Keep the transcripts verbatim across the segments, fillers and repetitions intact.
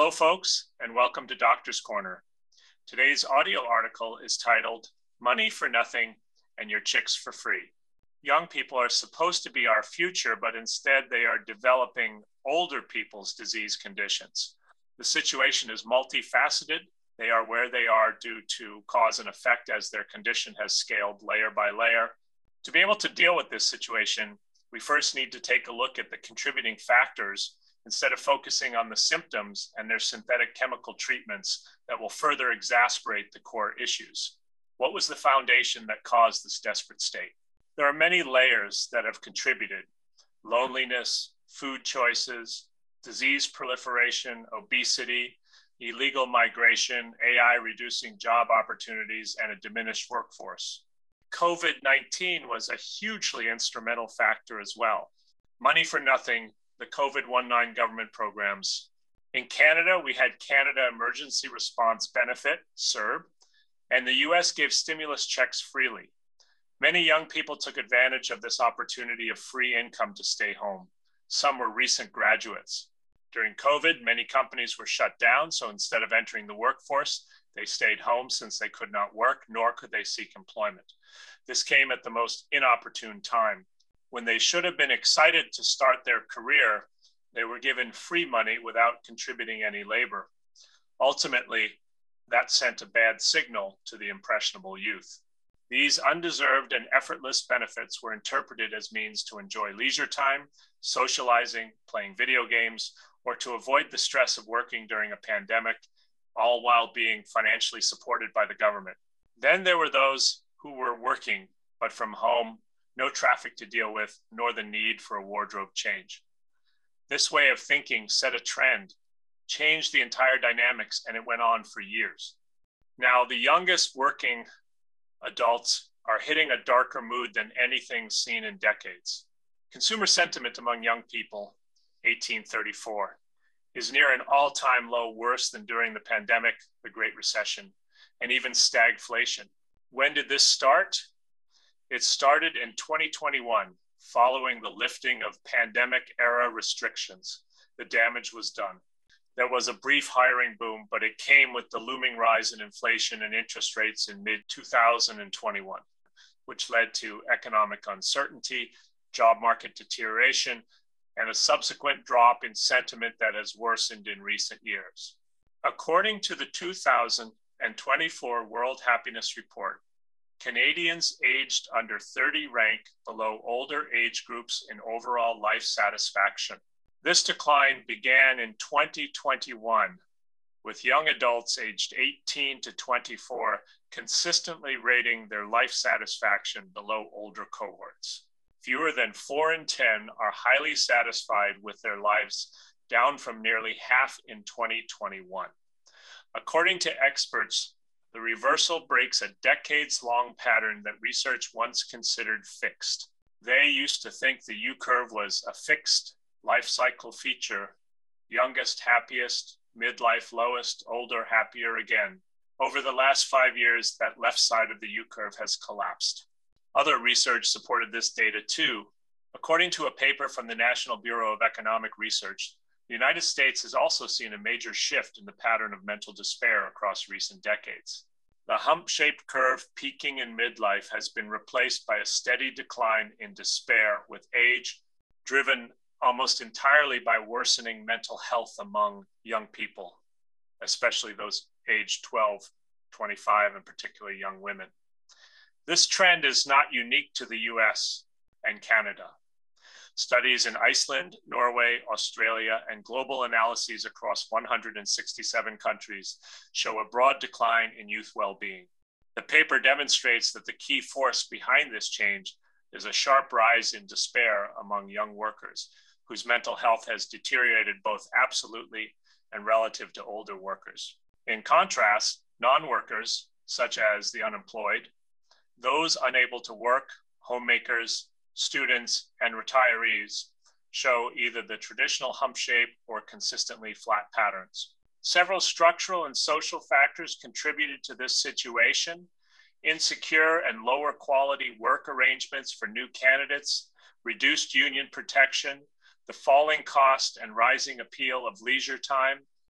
Hello, folks, and welcome to Doctor's Corner. Today's audio article is titled, Money for Nothing and Your Chicks for Free. Young people are supposed to be our future, but instead they are developing older people's disease conditions. The situation is multifaceted. They are where they are due to cause and effect as their condition has scaled layer by layer. To be able to deal with this situation, we first need to take a look at the contributing factors instead of focusing on the symptoms and their synthetic chemical treatments that will further exacerbate the core issues. What was the foundation that caused this desperate state? There are many layers that have contributed: loneliness, food choices, disease proliferation, obesity, illegal migration, A I reducing job opportunities, and a diminished workforce. COVID nineteen was a hugely instrumental factor as well. Money for Nothing, the COVID nineteen government programs. In Canada, we had Canada Emergency Response Benefit, C E R B, and the U S gave stimulus checks freely. Many young people took advantage of this opportunity of free income to stay home. Some were recent graduates. During COVID, many companies were shut down, so instead of entering the workforce, they stayed home since they could not work, nor could they seek employment. This came at the most inopportune time. When they should have been excited to start their career, they were given free money without contributing any labor. Ultimately, that sent a bad signal to the impressionable youth. These undeserved and effortless benefits were interpreted as means to enjoy leisure time, socializing, playing video games, or to avoid the stress of working during a pandemic, all while being financially supported by the government. Then there were those who were working, but from home, no traffic to deal with, nor the need for a wardrobe change. This way of thinking set a trend, changed the entire dynamics, and it went on for years. Now, the youngest working adults are hitting a darker mood than anything seen in decades. Consumer sentiment among young people, eighteen thirty-four, is near an all-time low, worse than during the pandemic, the Great Recession, and even stagflation. When did this start? It started in twenty twenty-one, following the lifting of pandemic-era restrictions. The damage was done. There was a brief hiring boom, but it came with the looming rise in inflation and interest rates in mid twenty twenty-one, which led to economic uncertainty, job market deterioration, and a subsequent drop in sentiment that has worsened in recent years. According to the two thousand twenty-four World Happiness Report, Canadians aged under thirty rank below older age groups in overall life satisfaction. This decline began in twenty twenty-one, with young adults aged eighteen to twenty-four consistently rating their life satisfaction below older cohorts. Fewer than four in ten are highly satisfied with their lives, down from nearly half in twenty twenty-one. According to experts, the reversal breaks a decades-long pattern that research once considered fixed. They used to think the U-curve was a fixed life cycle feature: youngest, happiest, midlife, lowest, older, happier again. Over the last five years, that left side of the U-curve has collapsed. Other research supported this data too. According to a paper from the National Bureau of Economic Research, the United States has also seen a major shift in the pattern of mental despair across recent decades. The hump-shaped curve peaking in midlife has been replaced by a steady decline in despair with age, driven almost entirely by worsening mental health among young people, especially those aged twelve, twenty-five, and particularly young women. This trend is not unique to the U S and Canada. Studies in Iceland, Norway, Australia, and global analyses across one hundred sixty-seven countries show a broad decline in youth well-being. The paper demonstrates that the key force behind this change is a sharp rise in despair among young workers, whose mental health has deteriorated both absolutely and relative to older workers. In contrast, non-workers, such as the unemployed, those unable to work, homemakers, students, and retirees, show either the traditional hump shape or consistently flat patterns. Several structural and social factors contributed to this situation: insecure and lower quality work arrangements for new candidates, reduced union protection, the falling cost and rising appeal of leisure time,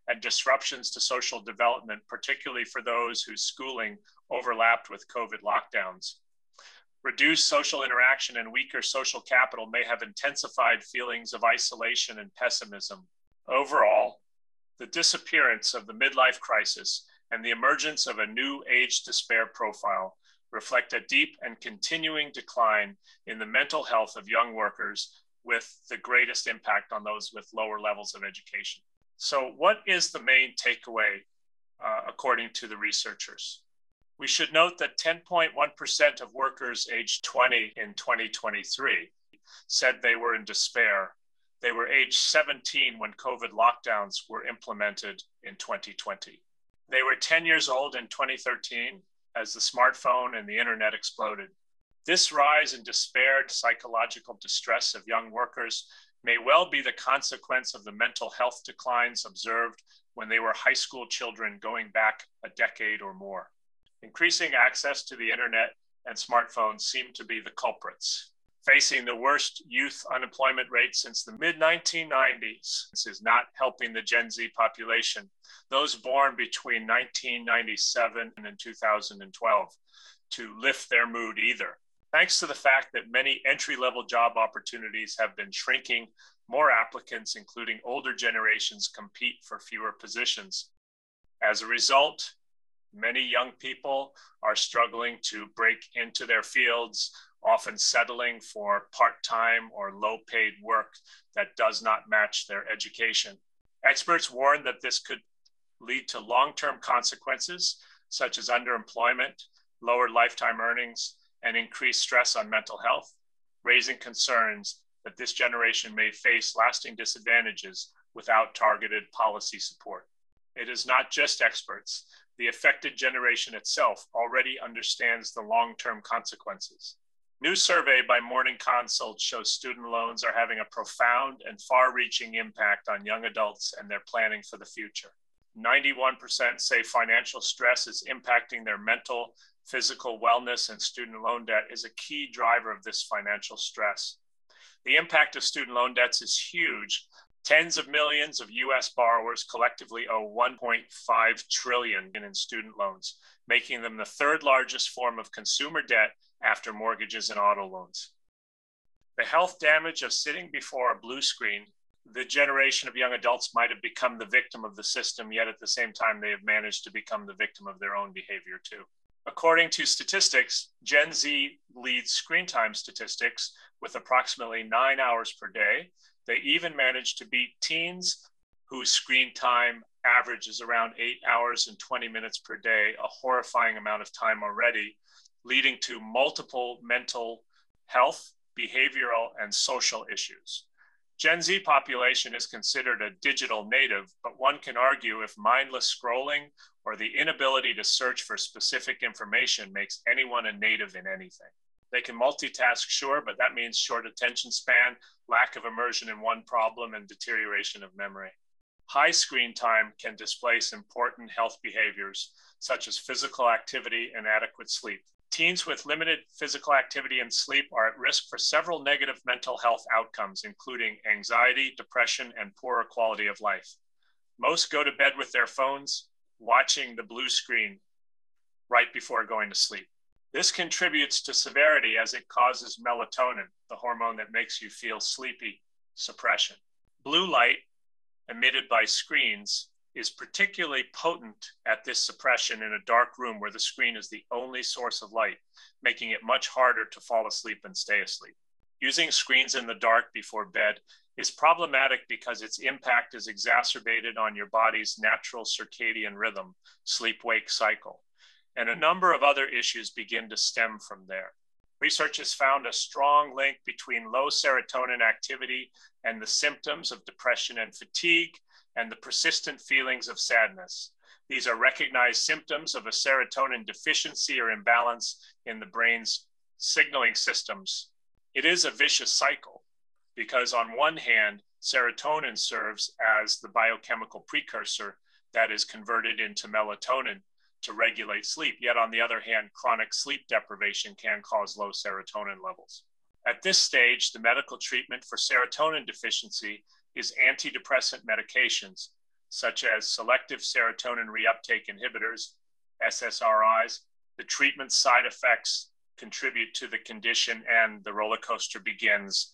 and disruptions to social development, particularly for those whose schooling overlapped with COVID lockdowns. Reduced social interaction and weaker social capital may have intensified feelings of isolation and pessimism. Overall, the disappearance of the midlife crisis and the emergence of a new age despair profile reflect a deep and continuing decline in the mental health of young workers, with the greatest impact on those with lower levels of education. So what is the main takeaway, uh, according to the researchers? We should note that ten point one percent of workers aged twenty in twenty twenty-three said they were in despair. They were age seventeen when COVID lockdowns were implemented in twenty twenty. They were ten years old in twenty thirteen as the smartphone and the internet exploded. This rise in despair and psychological distress of young workers may well be the consequence of the mental health declines observed when they were high school children going back a decade or more. Increasing access to the internet and smartphones seem to be the culprits. Facing the worst youth unemployment rate since the mid nineteen nineties, this is not helping the Gen Z population, those born between nineteen ninety-seven and two thousand twelve, to lift their mood either. Thanks to the fact that many entry-level job opportunities have been shrinking, more applicants, including older generations, compete for fewer positions. As a result, many young people are struggling to break into their fields, often settling for part-time or low-paid work that does not match their education. Experts warn that this could lead to long-term consequences, such as underemployment, lower lifetime earnings, and increased stress on mental health, raising concerns that this generation may face lasting disadvantages without targeted policy support. It is not just experts. The affected generation itself already understands the long-term consequences. New survey by Morning Consult shows student loans are having a profound and far-reaching impact on young adults and their planning for the future. ninety-one percent say financial stress is impacting their mental, physical wellness, and student loan debt is a key driver of this financial stress. The impact of student loan debts is huge. Tens of millions of U S borrowers collectively owe one point five trillion dollars in student loans, making them the third largest form of consumer debt after mortgages and auto loans. The health damage of sitting before a blue screen, the generation of young adults might have become the victim of the system, yet at the same time, they have managed to become the victim of their own behavior too. According to statistics, Gen Z leads screen time statistics with approximately nine hours per day. They even managed to beat teens whose screen time averages around eight hours and twenty minutes per day, a horrifying amount of time already, leading to multiple mental health, behavioral, and social issues. Gen Z population is considered a digital native, but one can argue if mindless scrolling or the inability to search for specific information makes anyone a native in anything. They can multitask, sure, but that means short attention span, lack of immersion in one problem, and deterioration of memory. High screen time can displace important health behaviors, such as physical activity and adequate sleep. Teens with limited physical activity and sleep are at risk for several negative mental health outcomes, including anxiety, depression, and poorer quality of life. Most go to bed with their phones, watching the blue screen right before going to sleep. This contributes to severity as it causes melatonin, the hormone that makes you feel sleepy, suppression. Blue light emitted by screens is particularly potent at this suppression in a dark room where the screen is the only source of light, making it much harder to fall asleep and stay asleep. Using screens in the dark before bed is problematic because its impact is exacerbated on your body's natural circadian rhythm, sleep-wake cycle. And a number of other issues begin to stem from there. Research has found a strong link between low serotonin activity and the symptoms of depression and fatigue, and the persistent feelings of sadness. These are recognized symptoms of a serotonin deficiency or imbalance in the brain's signaling systems. It is a vicious cycle because on one hand, serotonin serves as the biochemical precursor that is converted into melatonin to regulate sleep. Yet on the other hand, chronic sleep deprivation can cause low serotonin levels. At this stage, the medical treatment for serotonin deficiency is antidepressant medications, such as selective serotonin reuptake inhibitors, S S R Is. The treatment side effects contribute to the condition, and the roller coaster begins.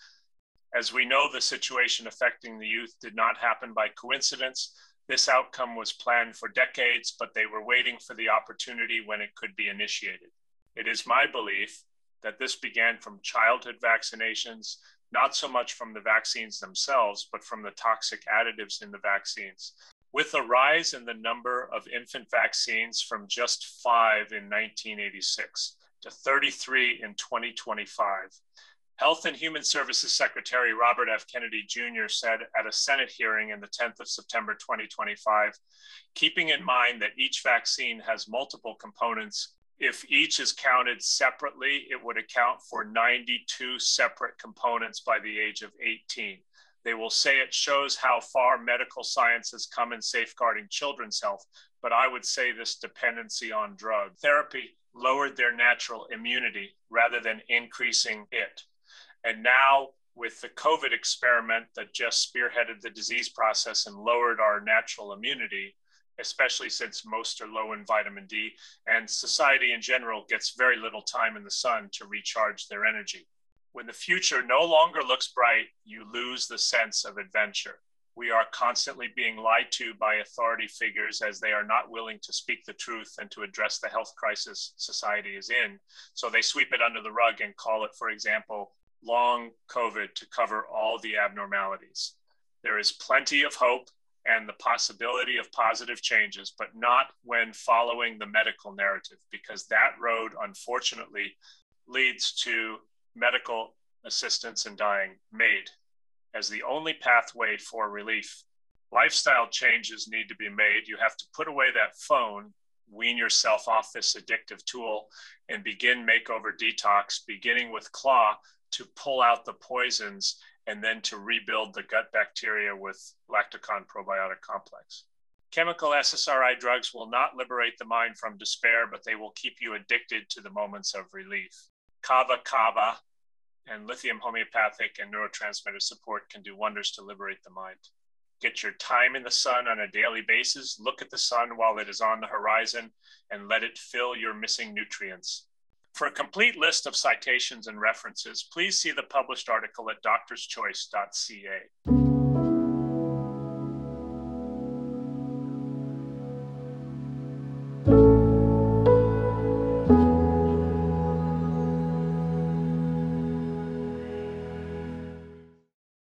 As we know, the situation affecting the youth did not happen by coincidence. This outcome was planned for decades, but they were waiting for the opportunity when it could be initiated. It is my belief that this began from childhood vaccinations, not so much from the vaccines themselves, but from the toxic additives in the vaccines. With a rise in the number of infant vaccines from just five in nineteen eighty-six to thirty-three in twenty twenty-five, Health and Human Services Secretary Robert F. Kennedy Junior said at a Senate hearing on the tenth of September twenty twenty-five, keeping in mind that each vaccine has multiple components, if each is counted separately, it would account for ninety-two separate components by the age of eighteen. They will say it shows how far medical science has come in safeguarding children's health, but I would say this dependency on drug therapy lowered their natural immunity rather than increasing it. And now, with the COVID experiment that just spearheaded the disease process and lowered our natural immunity, especially since most are low in vitamin D, and society in general gets very little time in the sun to recharge their energy. When the future no longer looks bright, you lose the sense of adventure. We are constantly being lied to by authority figures as they are not willing to speak the truth and to address the health crisis society is in. So they sweep it under the rug and call it, for example, long COVID to cover all the abnormalities. There is plenty of hope and the possibility of positive changes, but not when following the medical narrative, because that road, unfortunately, leads to medical assistance in dying made as the only pathway for relief. Lifestyle changes need to be made. You have to put away that phone, wean yourself off this addictive tool, and begin makeover detox, beginning with Claw to pull out the poisons and then to rebuild the gut bacteria with Lactocon Probiotic Complex. Chemical S S R I drugs will not liberate the mind from despair, but they will keep you addicted to the moments of relief. Kava Kava and lithium homeopathic and neurotransmitter support can do wonders to liberate the mind. Get your time in the sun on a daily basis. Look at the sun while it is on the horizon and let it fill your missing nutrients. For a complete list of citations and references, please see the published article at doctors choice dot c a.